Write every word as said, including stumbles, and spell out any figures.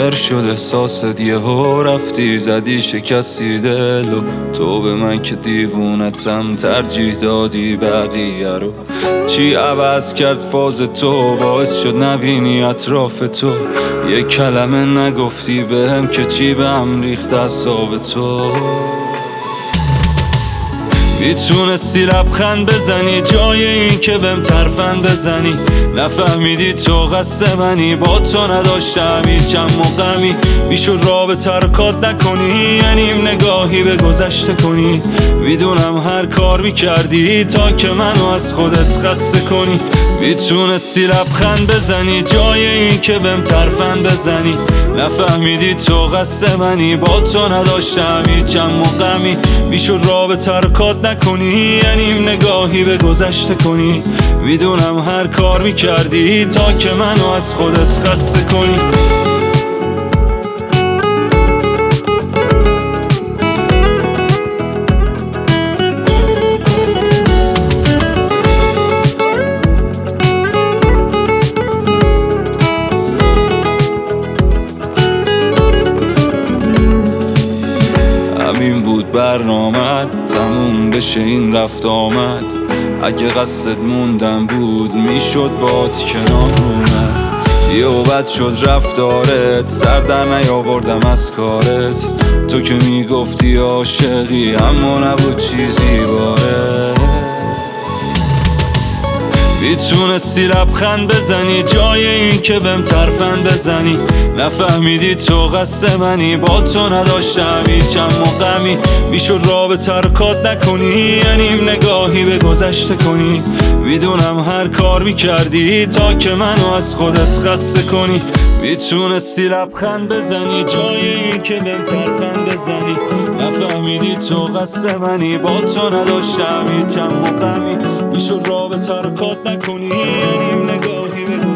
ظاهر شد احساست یهو رفتی زدی شکستی دل و تو به من که دیوونتم ترجیح دادی بقیه رو. چی عوض کرد فاز تو باعث شد نبینی اطراف تو؟ یه کلمه نگفتی بهم که چی بهم ریخت اعصاب تو. میتونستی لبخند بزنی جای این که بهم ترفند بزنی. نفهمیدی تو قصد منی، با تو نداشتم هیچ هم غمی. میشد رابطه رو کات نکنی، یعنی نگاهی به گذشته کنی. میدونم هر کار میکردی تا که منو از خودت خسته کنی. میتونستی لبخند بزنی جای این که بهم ترفند بزنی. نفهمیدی تو قصد منی، با تو نداشتم هیچ هم غمی. میشد رابطه رو کات نکنی، یعنی نگاهی به گذشته کنی. میدونم هر کار میکردی تا که منو از خودت خسته کنی. همین بود برنامت، تموم بشه این رفت آمد. اگه قصد موندن بود میشد باد کنار اومد. یه و بد شد رفتارت، سر در نیاوردم از کارت. تو که میگفتی عاشقی اما نبود چیزی باره. میتونستی لبخند بزنی جای این که بهم ترفند بزنی. نفهمیدی تو قصد منی، با تو نداشتم هیچ هم غمی. میشد رابطه رو کات نکنی، یعنی نگاهی به گذشته کنی. میدونم هر کار میکردی تا که منو از خودت خسته کنی. میتونستی لبخند بزنی جای این که بهم ترفند بزنی. نفهمیدی تو قصد منی، با تو نداشتم هیچ هم غمی. میشد رابطه رو کات نکنی، یعنی نگاهی به